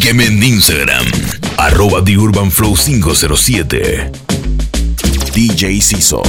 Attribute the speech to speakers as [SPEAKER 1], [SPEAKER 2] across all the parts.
[SPEAKER 1] Sígueme en Instagram, @TheUrbanFlow507. DJ Ciso.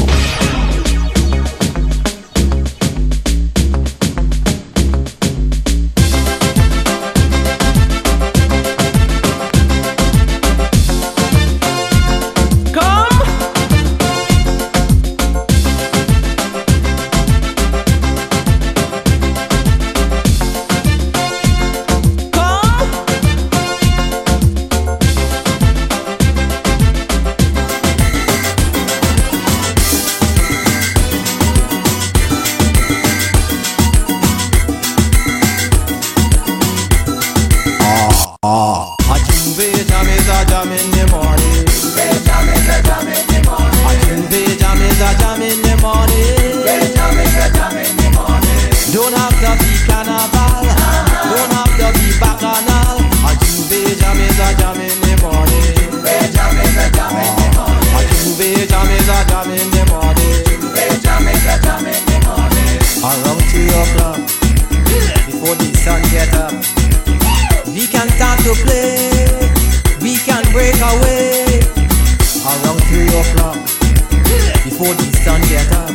[SPEAKER 2] Around 3 o'clock, before the sun get up, we can start to play, we can break away. Around 3 o'clock, before the sun get up,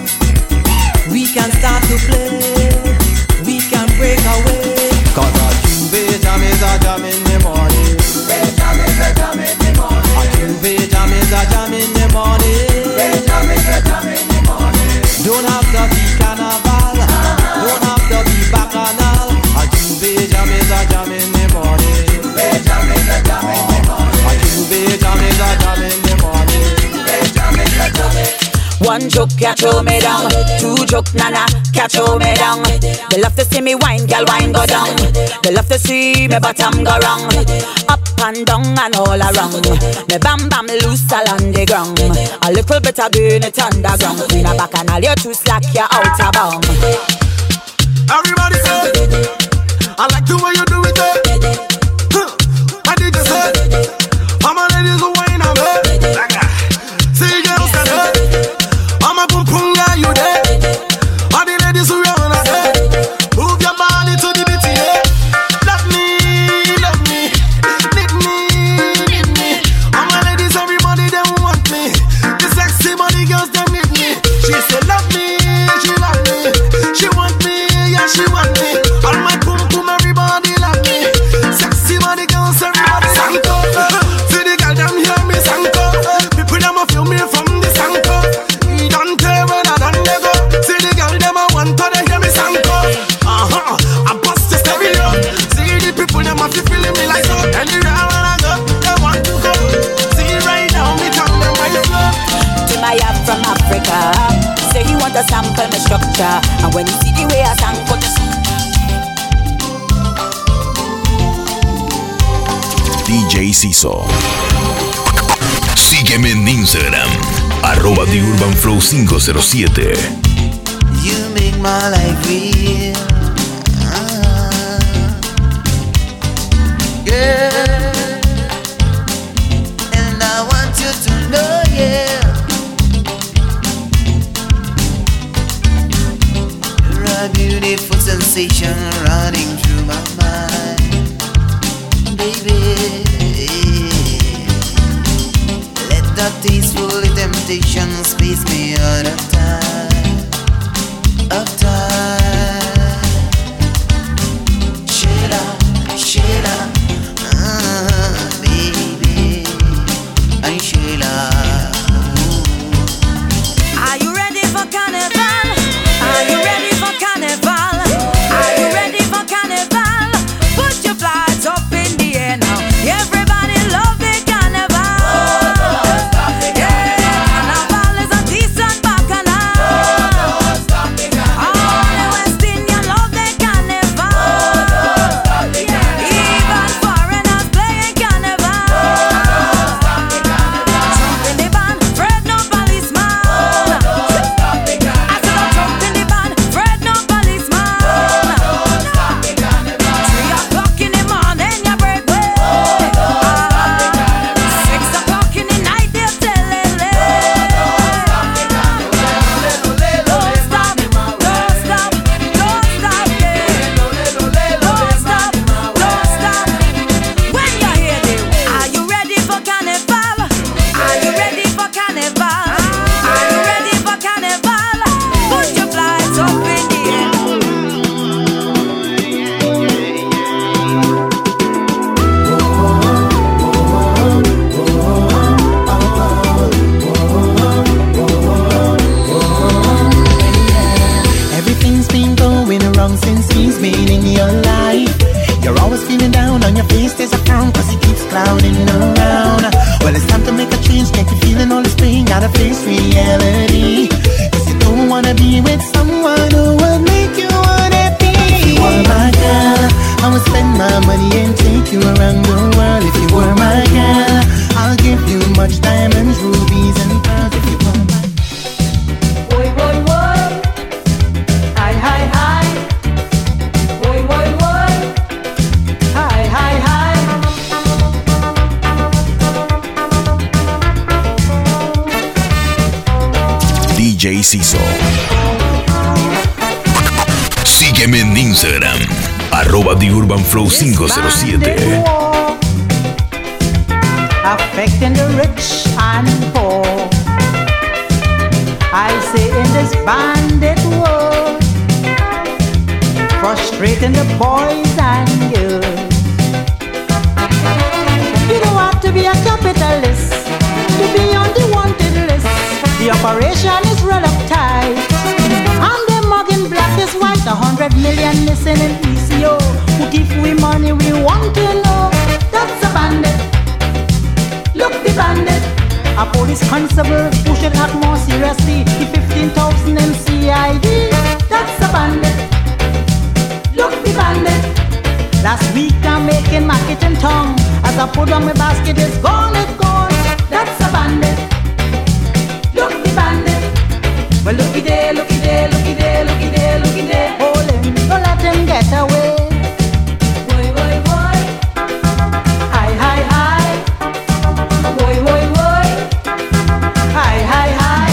[SPEAKER 2] we can start to play, we can break away. Cause a Tuesday jam is a jam in the morning. Jam is a jam in the morning. A Tuesday jam is a jam in the morning. Jam is a jam in the morning. Don't have to be carnival, don't have to be bacchanal. A Tuesday jam is a jam in the morning. Jam is a jam in the morning. A Tuesday jam is a jam in the morning. Jam is a jam in the morning.
[SPEAKER 3] One joke can't throw me down, two joke nana can't throw me down. They love to see me wine, girl wine go down. They love to see me bottom go wrong, up and down and all around. Me bam bam loose along the ground. A little bit of burn it underground. Queen a back and all you too slack, you're out of bound.
[SPEAKER 4] Everybody say, I like the way you do it. I did you say, all my ladies who wine on me. See girls that I'm a boom boom guy, you there. All the ladies who run on there. Move your body to the beat, yeah. Love me, need me. All my ladies, everybody, they want me. The sexy body girls, they need me. She said love me, she love me. She want me, yeah, she want me. All my boom boom, everybody love me. Sexy body girls, everybody sanko. See the girl, them hear me sanko. People, them a feel me from the sanko. Don't care when I done they go. See the girl, them a want to they hear me sanko. I bust the stereo. See the people, them a feel feeling me like so. Anywhere when I go, they want to go. See right now, me tell them where you go.
[SPEAKER 3] Timaya from Africa, say he want to sample my structure. And when you see the way I sang for the
[SPEAKER 1] DJ Ciso. Sígueme en Instagram, @TheUrbanFlow507.
[SPEAKER 2] You make my life real. Yeah. And I want you to know, yeah. You're a beautiful sensation running through my mind, baby. Let the tasteful temptation space me out of time, of time. Sheila, baby, I'm Sheila.
[SPEAKER 3] Are you ready for carnival? Are you ready for carnival? Are you ready for carnival? Put your flags up in the air now. Everybody love the carnival. Yeah, carnival is a decent bacchanal.
[SPEAKER 5] meaning your life. You're always feeling down, on your face there's a frown, cause it keeps clouding around. Well, it's time to make a change, can't you feeling all this pain? Gotta face reality, cause you don't wanna be with someone who would make you unhappy. If you were my girl, I would spend my money and take you around the world. If you were my girl, I'll give you much diamonds, rubies and pearls. If you were my
[SPEAKER 6] boy, boy, boy, hi, hi, hi. Boy, boy, boy, hi, hi, hi.
[SPEAKER 1] DJ Ciso. Sígueme en Instagram, @TheUrbanFlow507.
[SPEAKER 2] Affecting the rich and poor. I say in this bandit war, frustrating the boys and girls. You don't have to be a capitalist to be on the wanted list. The operation is real uptight, and the mugging black is white. 100 million missing in PCO. Who give we money we want to know? That's a bandit. Look the bandit. A police constable who should act more seriously. The 15,000 in CID. That's a bandit. Look the bandit. Last week I'm making marketing tongue. As I put on my basket, it's gone, it's gone. That's a bandit. Look the bandit. Well, looky there, looky there, looky there, looky there, looky there. Hold him, don't let him get away. Boy, boy, boy. Hi, hi, hi. Boy, boy, boy. Hi, hi, hi.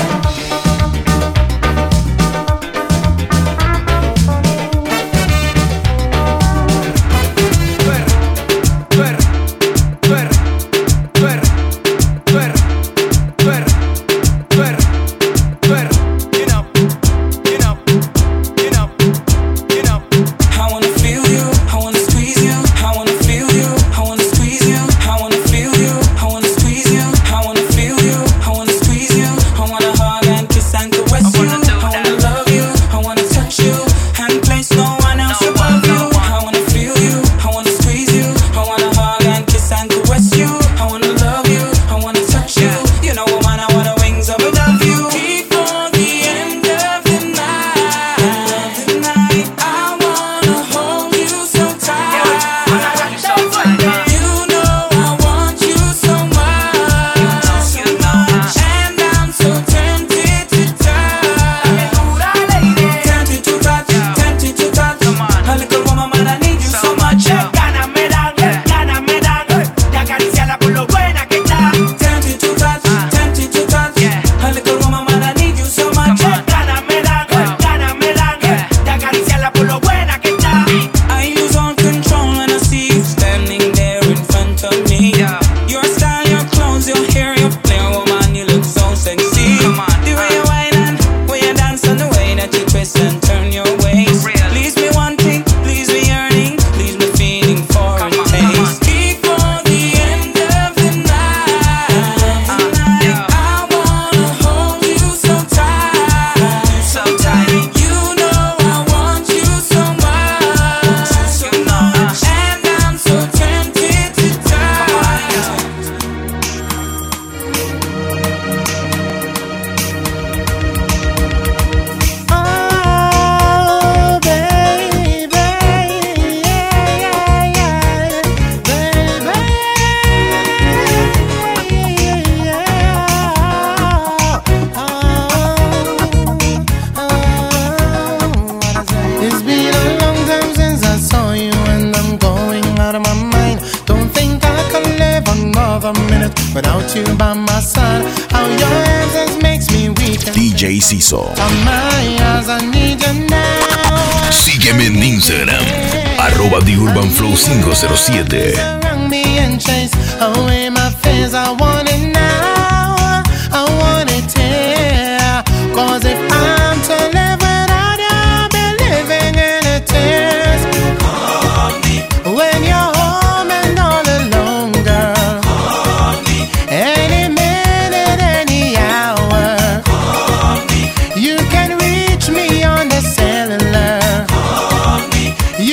[SPEAKER 5] without you by my side. How your absence makes me weak.
[SPEAKER 1] DJ Ciso.
[SPEAKER 5] On my eyes, I need you now.
[SPEAKER 1] Sígueme en Instagram, @TheUrbanFlow507.
[SPEAKER 5] Surround me and chase away my fears. I want it now. I want it here. 'Cause if I'm to live without you, I'll be living in a tears. Call me when you're home and all alone, girl. Call me any minute, any hour. Call me. You can reach me on the cellular. Call me.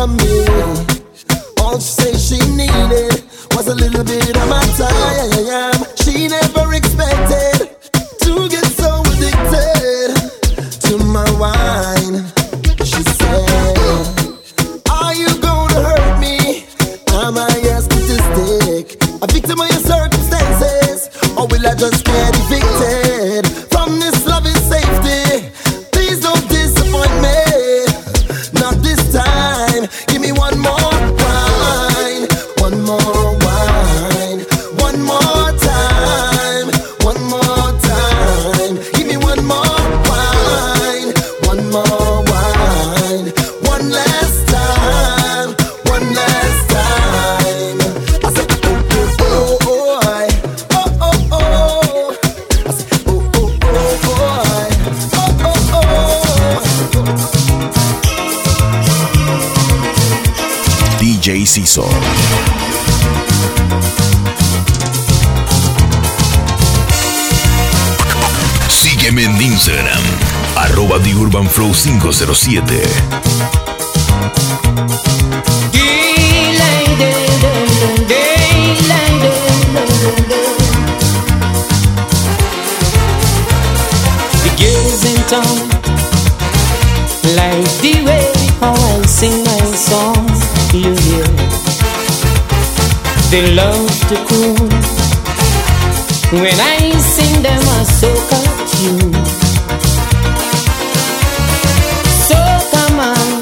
[SPEAKER 7] from me. All she said she needed was a little bit of my time. She never expected to get so addicted to my wine. She said, are you gonna hurt me? Am I a statistic, a victim of your circumstances? Or will I just get evicted from this loving safety? Please don't disappoint me, not this time. Give me one more wine, one more wine, one more time, one more time. Give me one more wine, one more wine, one last time, one last time. I said, oh, oh, oh, oh, oh, oh, oh. I said, oh, oh, oh, oh, oh, oh, oh.
[SPEAKER 1] DJ Ciso. Sígueme en Instagram, @TheUrbanFlow507.
[SPEAKER 6] The girls in town like the way how I sing my song. You hear? They love to cool when I sing them a soca tune. So come on,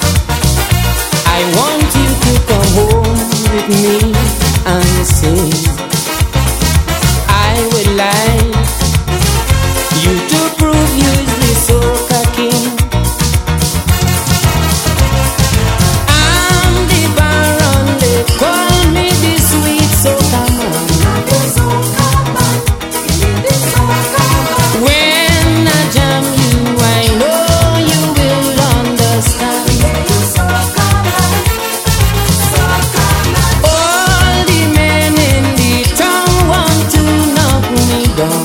[SPEAKER 6] I want you to come home with me and sing. I would like you to prove you're the soca king. I'm the baron, they call me the sweet soca man. When I jam you, I know you will understand. All the men in the town want to knock me down.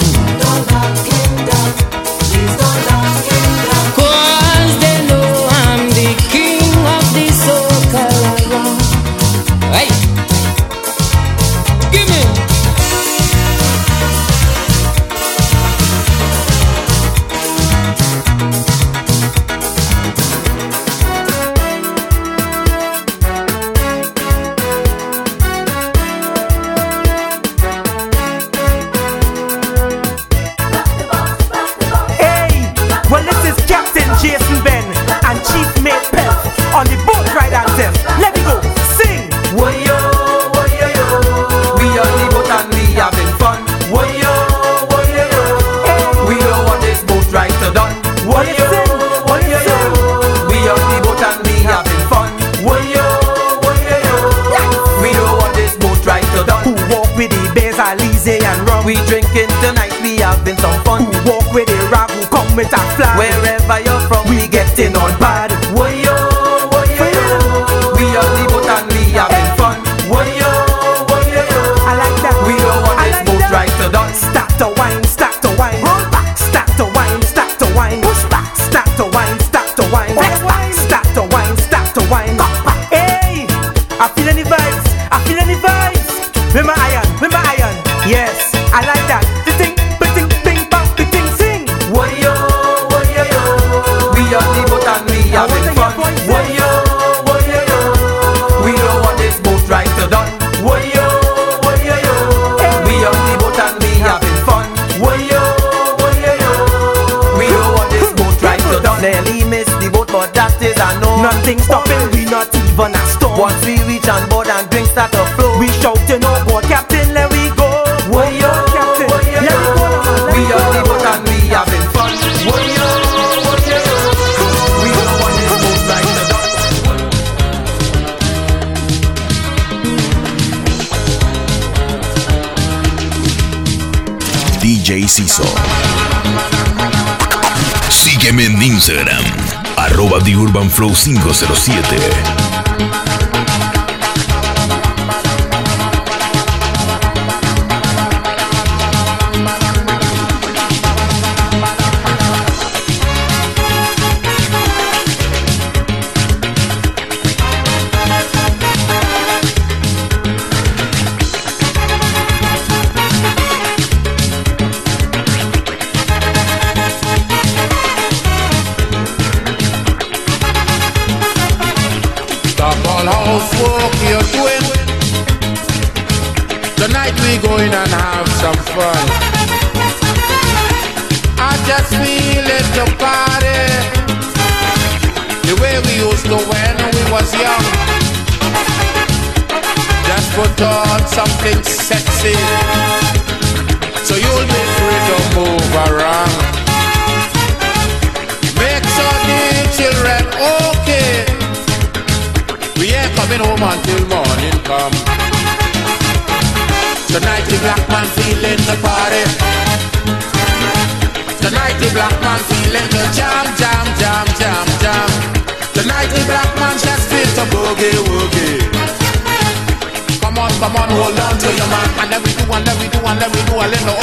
[SPEAKER 6] 'Cause they know I'm the king of the soca around. Hey, give me.
[SPEAKER 8] Hey, well this is Captain Jason Ben and Chief Mate Pep on the boat ride anthem. Let me go, sing.
[SPEAKER 2] Woyo, woyo, yo. We on the boat and we having fun. Woyo, woyo, yo. We don't want this boat ride to done. Woyo, woyo, yo. We on the boat and we having fun. Woyo, woyo, yo. We don't want this boat ride to done.
[SPEAKER 8] Who walk with the bears, Alize and rum?
[SPEAKER 2] We drinking tonight, we having some fun.
[SPEAKER 8] Who walk with the rag, who come with a flag?
[SPEAKER 2] Wherever you're from, we getting on bad. Woyo, woyo, yo. We on the boat and we having fun. Woyo, woyo, yo.
[SPEAKER 8] I like that.
[SPEAKER 2] We don't want
[SPEAKER 8] I
[SPEAKER 2] this
[SPEAKER 8] like
[SPEAKER 2] boat
[SPEAKER 8] that.
[SPEAKER 2] ride to done.
[SPEAKER 8] Stack the wine, stack the wine. Roll back, stack the wine, stack the wine. Push back, stack the wine, stack the wine. Next back, stack the wine, stack the wine. Hey, I feel any vibes, I feel any vibes. With my iron, with my iron. Yes, I like that. The thing, ping, bang, the thing, sing.
[SPEAKER 2] Woyo, woyo, yo. We on the boat and we having fun. Woyo, woyo, yo. We don't want this boat ride to done. Woyo, woyo, yo. We on the boat and we having fun. Woyo, woyo, yo. We don't want this boat ride to done. Nearly missed the boat, but that is a no.
[SPEAKER 8] Nothing stopping, we not even a storm.
[SPEAKER 2] Once we reach on board and drinks start to flow,
[SPEAKER 8] We shouting, oh board, Captain, let we go.
[SPEAKER 2] woyo,
[SPEAKER 8] Captain,
[SPEAKER 2] woyo,
[SPEAKER 8] let
[SPEAKER 2] yo.
[SPEAKER 8] me go, man, let
[SPEAKER 2] We
[SPEAKER 8] me
[SPEAKER 2] on
[SPEAKER 8] go.
[SPEAKER 2] the boat and we having fun. Woyo, woyo, yo. We don't want this boat ride to done.
[SPEAKER 1] DJ Ciso. Sígueme en Instagram, @TheUrbanFlow507.
[SPEAKER 9] we go in and have some fun. I just feel it to party the way we used to when we was young. Just put on something sexy so you'll be free to move around. Make sure the children okay. We ain't coming home until morning come. Tonight the black man feeling the party. Tonight the black man feeling the jam, jam, jam, jam, jam. Tonight the black man just feels the boogie, woogie. Come on, hold on to your man. And then we do, and then we do, and then we do a little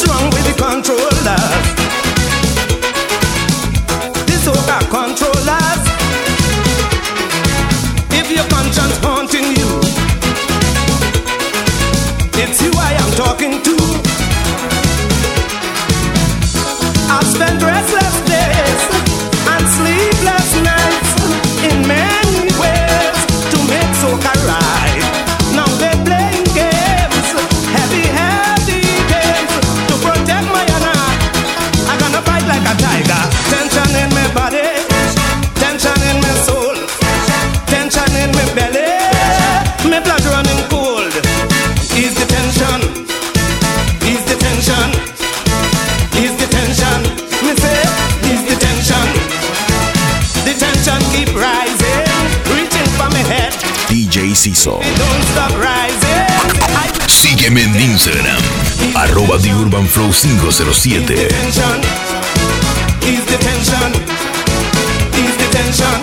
[SPEAKER 8] wrong with the controllers? The soca controllers. If your conscience haunting you, it's you I am talking to. I've spent restless days and sleepless nights in many ways to make soca right. Now they're playing games, heavy games, to protect my honor. I'm gonna fight like a tiger. Tension in my body, tension in my soul, tension in my belly, my blood running cold. Ease the tension, ease the tension, ease the tension. Me say, ease the tension. The tension keep rising, reaching for my head.
[SPEAKER 1] DJ Ciso.
[SPEAKER 8] Don't stop rising.
[SPEAKER 1] Sígueme en Instagram, @TheUrbanFlow507.
[SPEAKER 8] Ease the tension, ease the tension.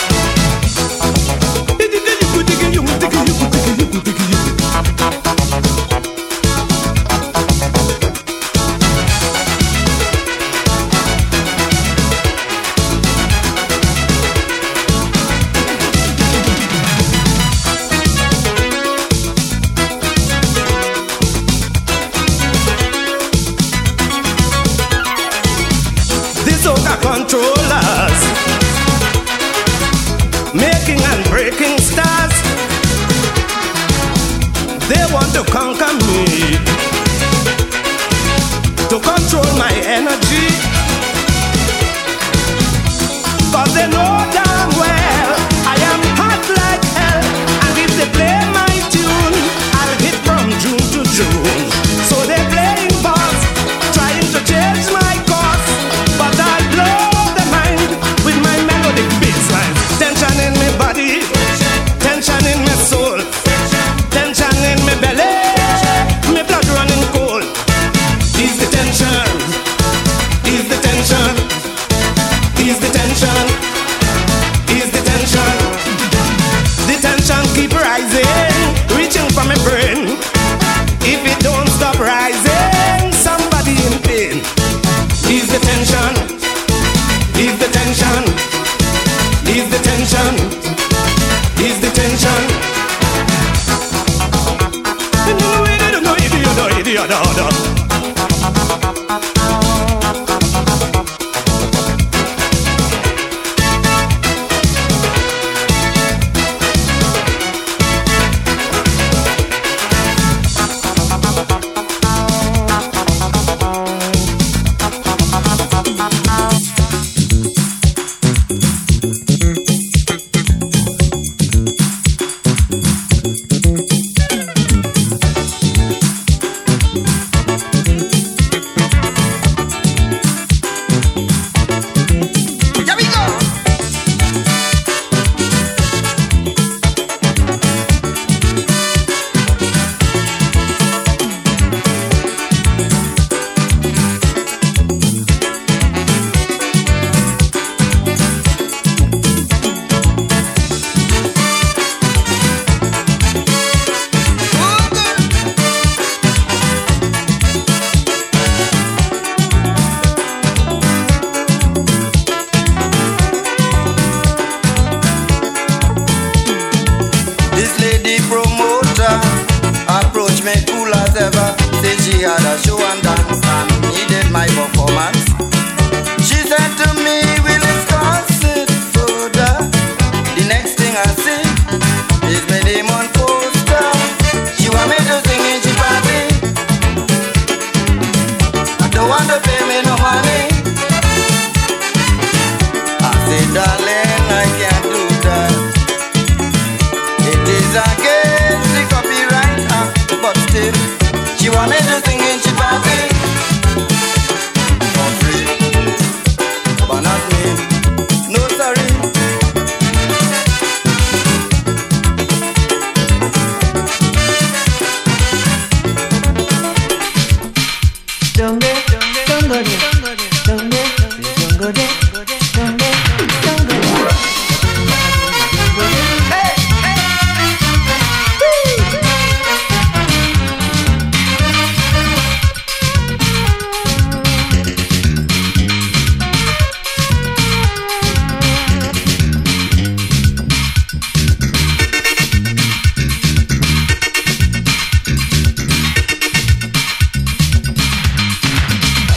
[SPEAKER 8] Controllers making and breaking stars. They want to conquer me, to control my energy, 'cause they know damn well I am hot like hell. And if they play my tune, I'll hit from June to June. So they're playing fast, trying to change my course, but I'll blow their mind with my melodic bassline. Tension in my body, tension in my soul, tension in my belly, my blood running cold. Ease the tension, ease the tension, ease the tension, ease the tension. The tension keep rising, reaching for my brain. If it don't stop rising, somebody in pain. Ease the tension, ease the tension, ease the tension, ease the tension.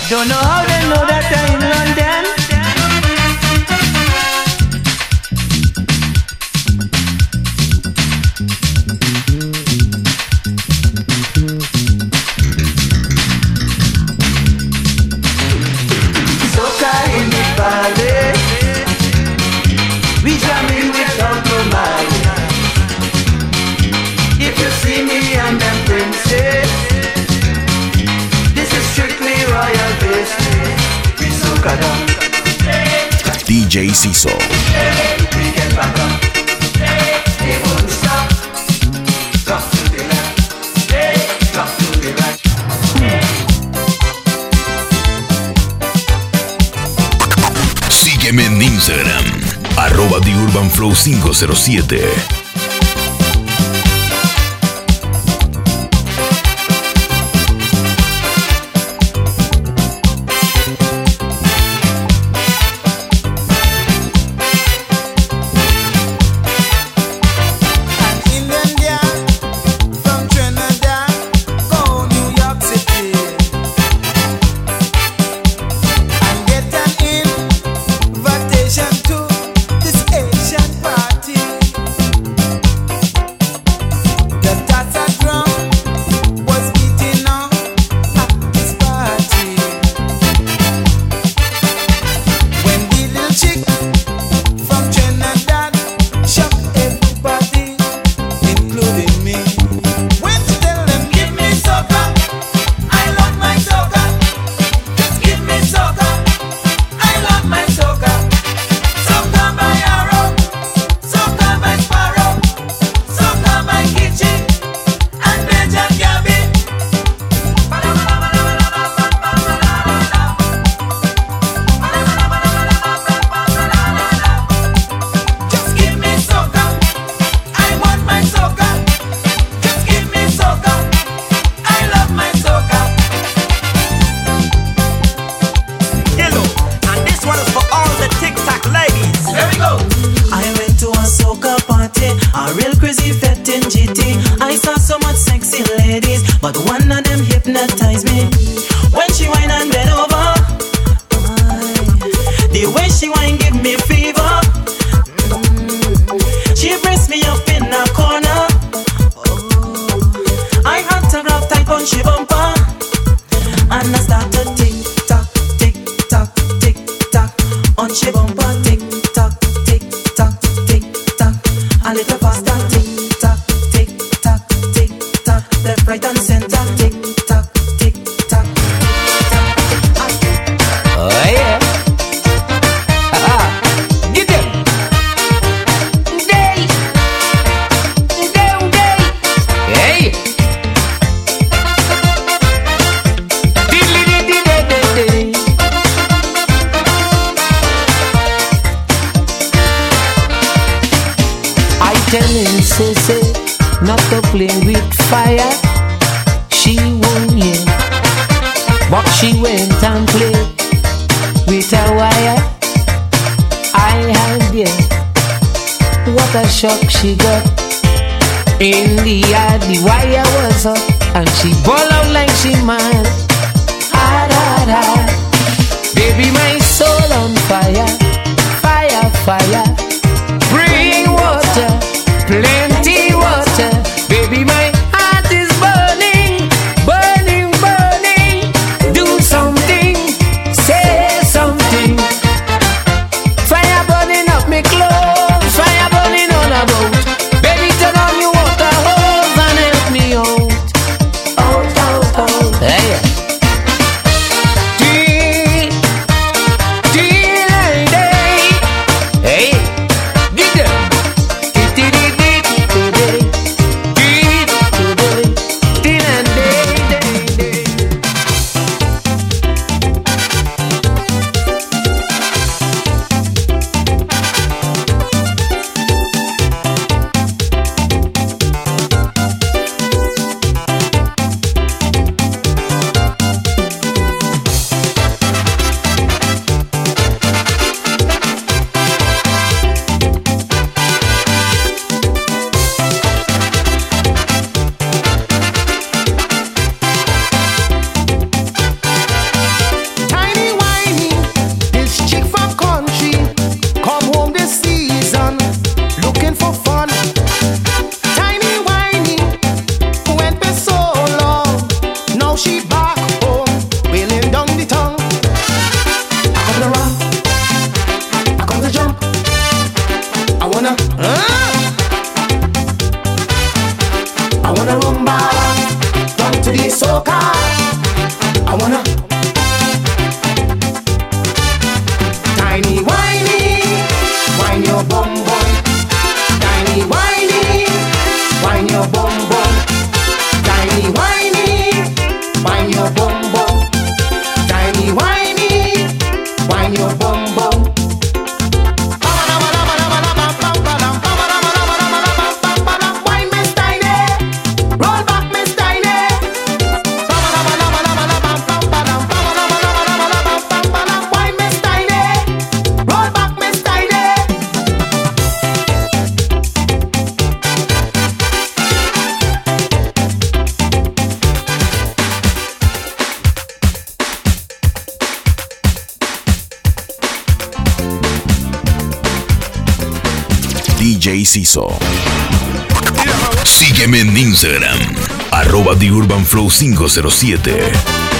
[SPEAKER 8] don't know how they know that I'm in London. Soca in the valley, we jamming without no money. If you see me and them princes, this is strictly royal business. We soca down.
[SPEAKER 1] DJ Ciso.
[SPEAKER 8] We get back up. They won't stop. Drop to the left. Drop to the right.
[SPEAKER 1] Sígueme en Instagram, @TheUrbanFlow507.
[SPEAKER 10] But one of them hypnotized me. When she whine and bend over, the way she whine give me fever. She press me up in a corner. I had to grab tight on she bumper, and I start to tick tock, tick tock, tick tock on she bumper, tick tock, tick tock, tick tock. A little faster, tick tock, tick tock, tick tock. Left, right, and center, tick tock, tick tock, tick tock.
[SPEAKER 6] Oh yeah. Get them. Day. Hey.
[SPEAKER 10] I tell him, say, not to play with fire. She won't hear, but she went and played with a wire. I had there, what a shock she got. In the yard, the wire was up, and she ball out like she mad. Hard, hard, hard. Baby, my soul on fire, fire, fire. Bring water, plenty water. Baby, my heart is burning, burning, burning. Do something, say something. Fire burning up me clothes, fire burning on a boat. Baby, turn on your water hose and help me out. Out, out, out. Hey.
[SPEAKER 1] DJ Ciso. Sígueme en Instagram, @TheUrbanFlow507.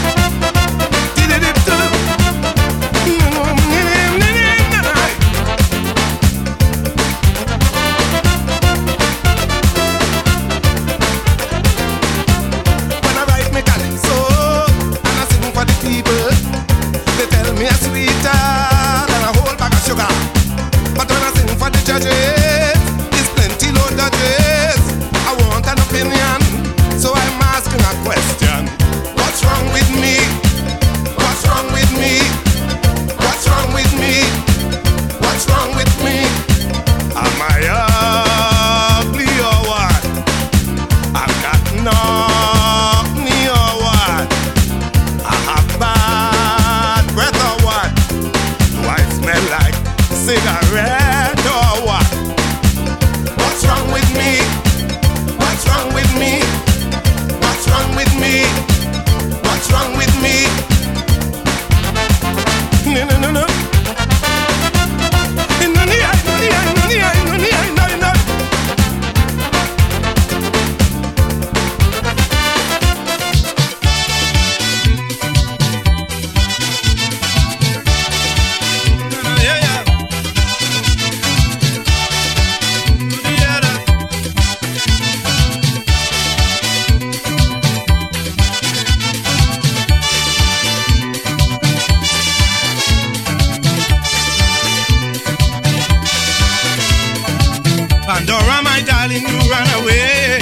[SPEAKER 11] Pandora, my darling, you ran away.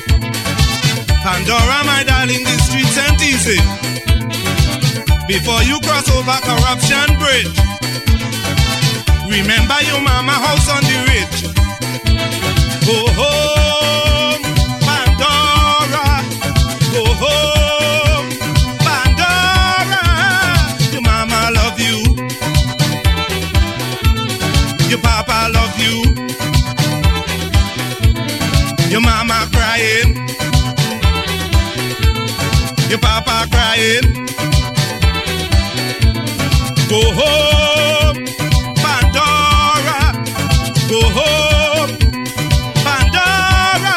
[SPEAKER 11] Pandora, my darling, the streets ain't easy. Before you cross over corruption bridge, remember your mama house on the ridge. Go home, Pandora. Go home, Pandora. Your mama love you. Your papa love you. Your mama crying. Your papa crying. Go home, Pandora. Go home, Pandora.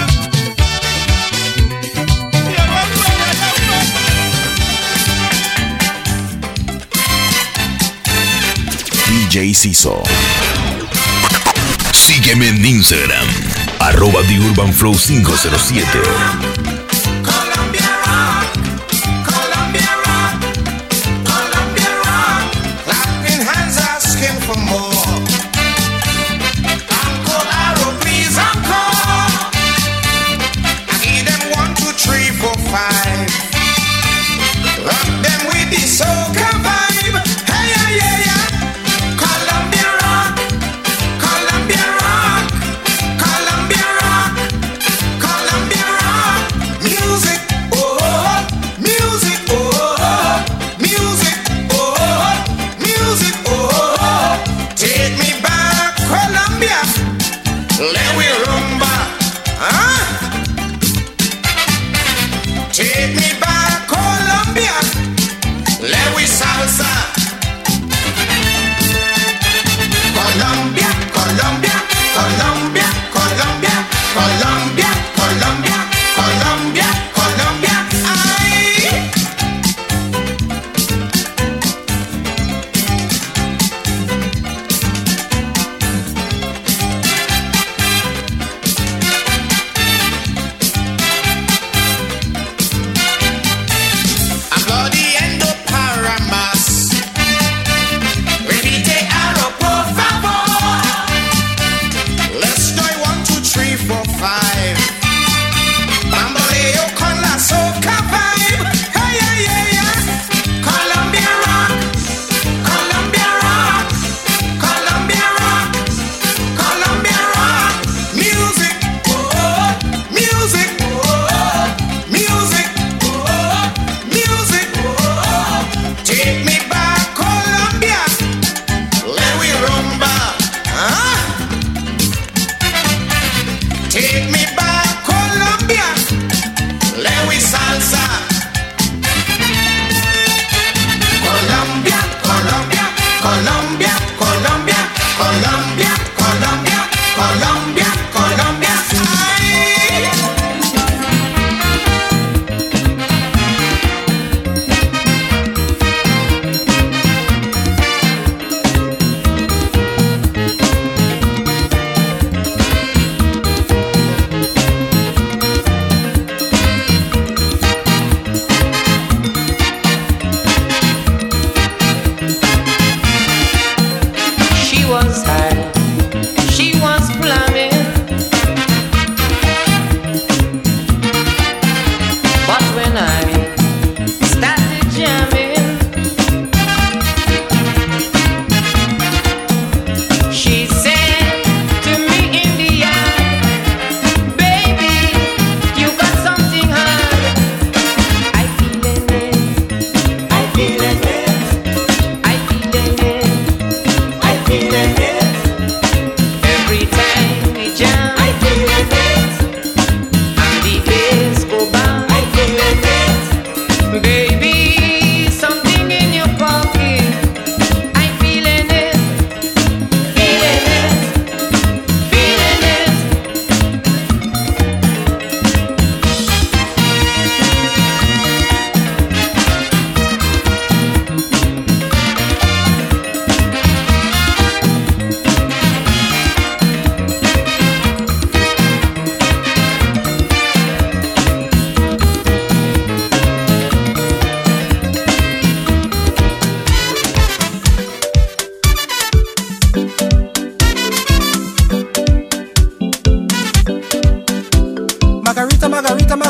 [SPEAKER 1] DJ Ciso. Sígueme en Instagram, @TheUrbanFlow507.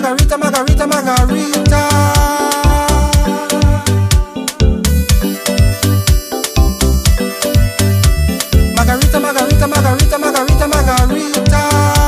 [SPEAKER 8] Margarita, Margarita, Margarita. Margarita, Margarita, Margarita, Margarita, Margarita.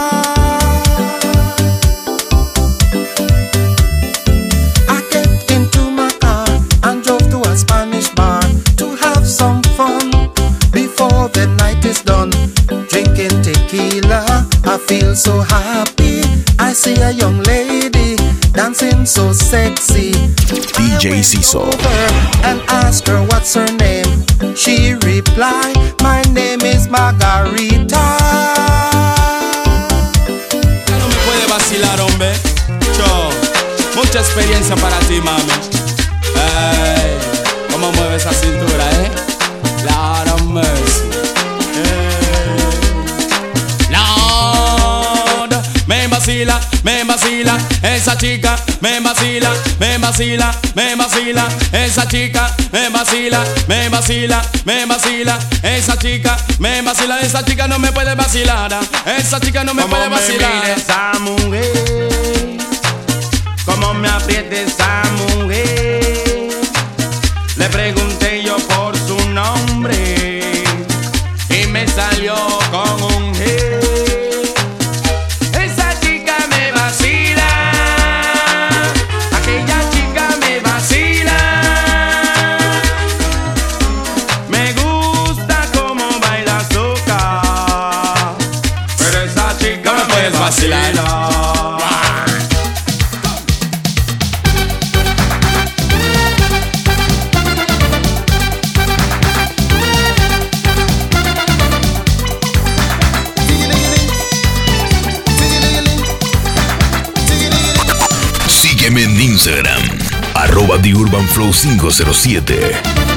[SPEAKER 8] I get into my car and drove to a Spanish bar to have some fun before the night is done. Drinking tequila, I feel so happy. I see a young lady dancing so sexy.
[SPEAKER 1] DJ Ciso.
[SPEAKER 8] And ask her what's her name. She replied, my name is Margarita.
[SPEAKER 12] No me puede vacilar, hombre. Yo, mucha experiencia para ti, mami. Ay, cómo mueve esa cintura, Lord of mercy. Lord, me vacila, esa chica, me vacila, esa chica, me vacila, esa chica, me vacila, esa chica no me puede vacilar, esa chica no me puede vacilar.
[SPEAKER 13] Como me mira esa mujer, como me aprieta esa mujer, le pregunté yo por su nombre y me salió con un G.
[SPEAKER 1] Sígueme en Instagram, @TheUrbanFlow507.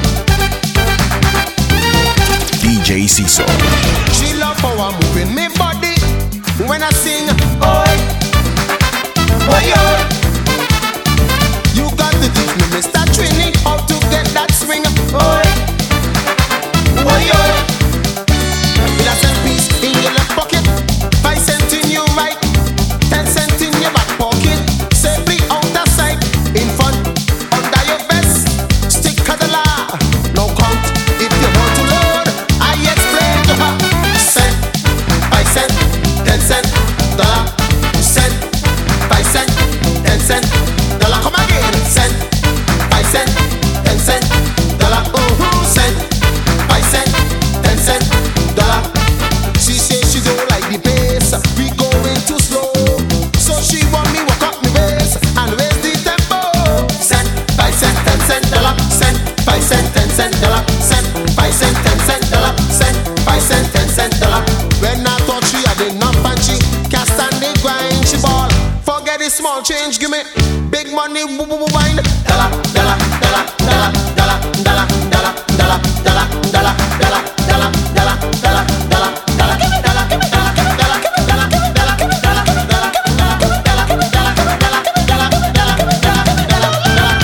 [SPEAKER 1] DJ Ciso.
[SPEAKER 7] She love how I'm moving me body when I sing. Oi, oi, oi. You got to teach me, Mr. Trini, how to get that swing. Oi, oi, oi. With a cent piece in your left pocket, 5 cents in your right, 10 cents in your back pocket. Safely out the side, in front, under your vest. Stick to the law, no count if you want to load. I explain to her. Cent, 5 cents, 10 cents, dollar, cent, 5 cents, 10 cents, dollar. Come again, cent, 5 cents, 10 cents, dollar. Cent, 5 cents, 10 cents, dollar. She says she don't like the pace. We going too slow, so she want me walk up me waist and raise the tempo. Cent, 5 cents, 10 cents, dollar. Cent, 5 cents, 10 cents, dollar. Cent, 5 cents, 10 cents, dollar. Cent, 5 cents, 10 cents, dollar. When I thought she had enough and she can't stand the grind, she ball. Forget the small change, give me big money, wine. Dollar, dollar, dollar, dollar, dollar, dollar, dollar, dollar, dollar, dollar, dollar, dollar, dollar, dollar, dollar, dollar, give me dollar, give me dollar, give me dollar, give me dollar, give me dollar, give me dollar, give me dollar, give me dollar, give me dollar, give me dollar, give me dollar, give me dollar, give me dollar, give me dollar, give me dollar.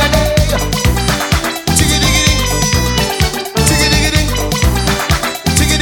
[SPEAKER 7] Chiggy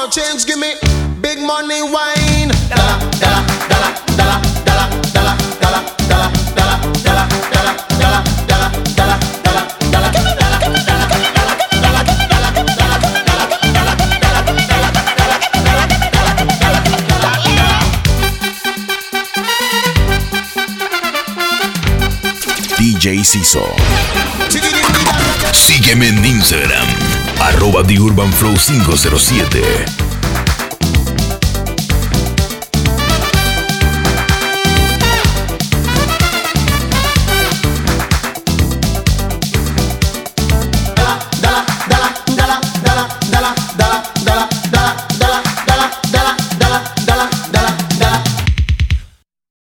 [SPEAKER 7] small change, give me big money wine. Dollar, dollar, dollar, dollar, dollar, dollar, dollar, dollar, dollar, dollar, dollar, dollar, dollar, dollar, dollar, dollar. Give me dollar, give me dollar, give me dollar, give me dollar, give me dollar, give me dollar, give me dollar, give me dollar, give me dollar, give me dollar, give me dollar, give me dollar, give me dollar, give me dollar, give me dollar.
[SPEAKER 1] DJ Ciso. Sígueme en Instagram, @TheUrbanFlow507.